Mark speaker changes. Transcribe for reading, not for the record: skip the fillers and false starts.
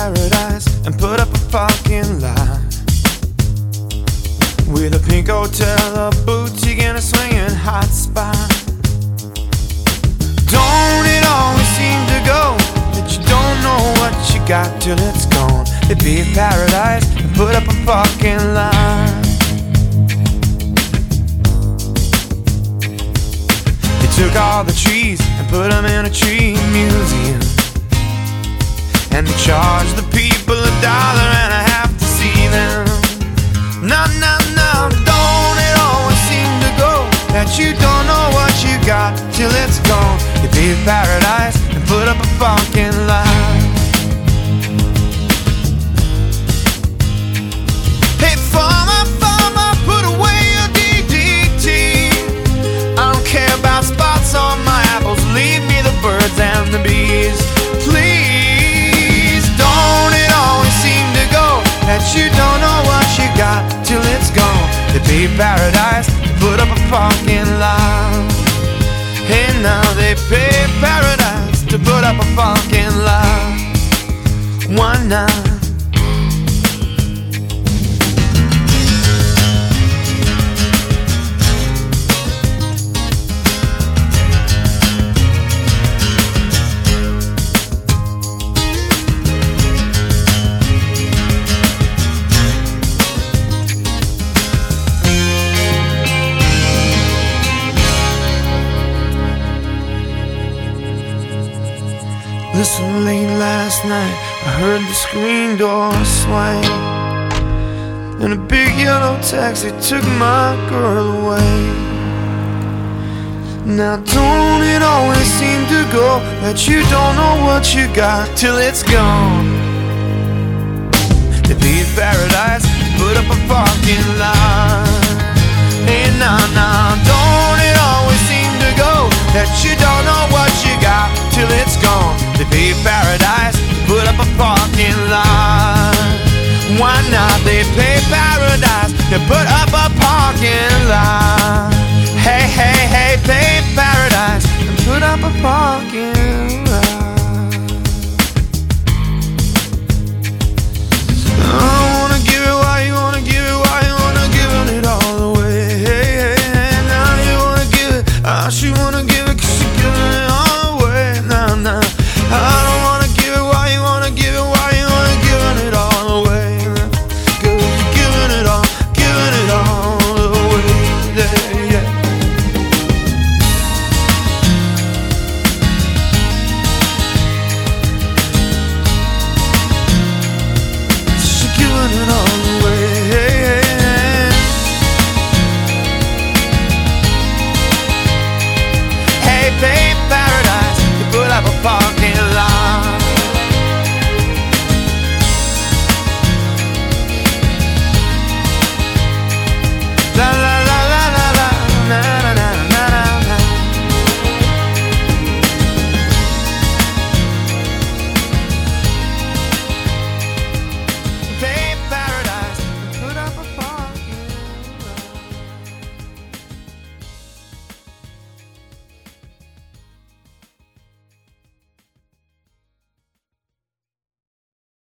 Speaker 1: paradise and put up a parking lot with a pink hotel, a boutique, and a swinging hot spot. Don't it always seem to go that you don't know what you got till it's gone? They paved paradise and put up a parking lot. They took all the trees and put them in a tree museum, and they charged the people $1.50 to see them. No, no, no, don't it always seem to go that you don't know what you got till it's gone? They paved paradise and put up a parking lot. Hey, farmer, farmer, put away your DDT. I don't care about spots on my apples, leave me the birds and the bees. Please, don't it always seem to go that you don't know what you got till it's gone? They paved paradise to put up a parking lot. Hey, now they paved paradise to put up a parking lot. Why not? Listen, late last night I heard the screen door swing, and a big yellow taxi took my girl away. Now don't it always seem to go that you don't know what you got till it's gone? They paved paradise, put up a parking lot. Hey, nah, nah, don't it always seem to go that you don't know what you got till it's gone? They paved paradise, put up a parking lot. Why not? They paved paradise, they put up a parking lot. Hey, hey, hey, paved paradise and put up a parking lot.